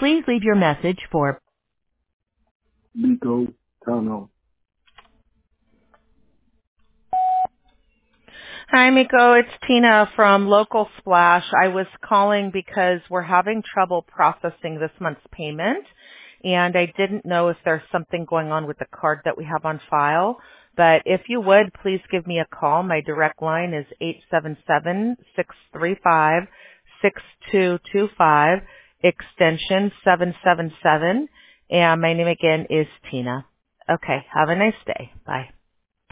Please leave your message for Nico Tano. Hi, Miko. It's Tina from Local Splash. I was calling because we're having trouble processing this month's payment, and I didn't know if there's something going on with the card that we have on file. But if you would, please give me a call. My direct line is 877-635-6225, extension 777, and my name again is Tina. Okay, have a nice day. Bye.